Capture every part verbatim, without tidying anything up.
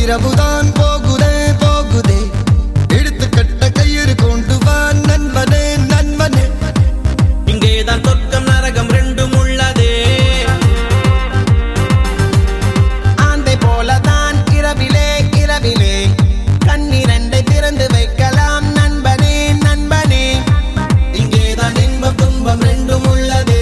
இரவுதான் போகுதே போகுதே எடுத்து கட்ட கயிறு கொண்டு வா நண்பனே நண்பனே இங்கேதான் சொர்க்கம் நரகம் ரெண்டும் உள்ளதே ஆந்தை போலதான் இரவிலே இரவிலே கண்ணிரண்டை திறந்து வைக்கலாம் நண்பனே நண்பனே இங்கேதான் இன்பம் துன்பம் ரெண்டும் உள்ளதே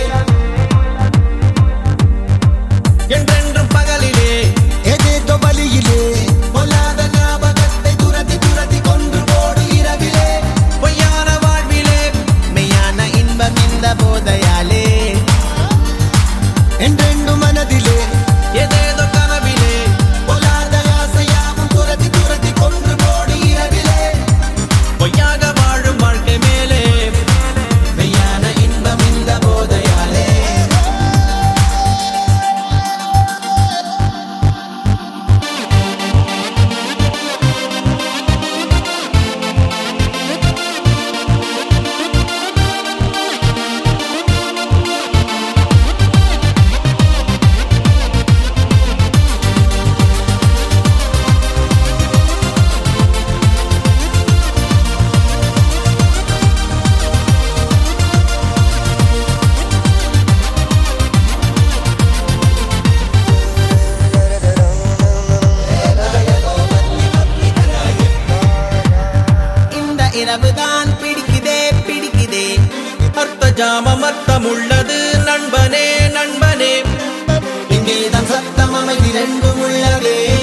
என்றென்றும் பகலிலே ஏதேதோ வழியிலே பொல்லாத ஞாபகத்தை துரத்தி துரத்தி கொன்று போடு இரவிலே பொய்யான வாழ்விலே மெய்யான இன்பம் இந்த போதையாலே என்றென்று மனதிலே ஏதேதோ கனவிலே பொல்லாத ஆசையாவும் துரத்தி துரத்தி கொன்று போடு இரவிலே பொய்யாக வாழும் வாழ்க்கை மேலே மெய்யான இன்பம் இந்த போதையாலே இந்த இரவுதான் பிடிக்குதே பிடிக்குதே அர்த்த ஜாமம் அர்த்தம் உள்ளது நண்பனே நண்பனே இங்கேதான் சத்தம் அமைதி ரெண்டும் உள்ளதே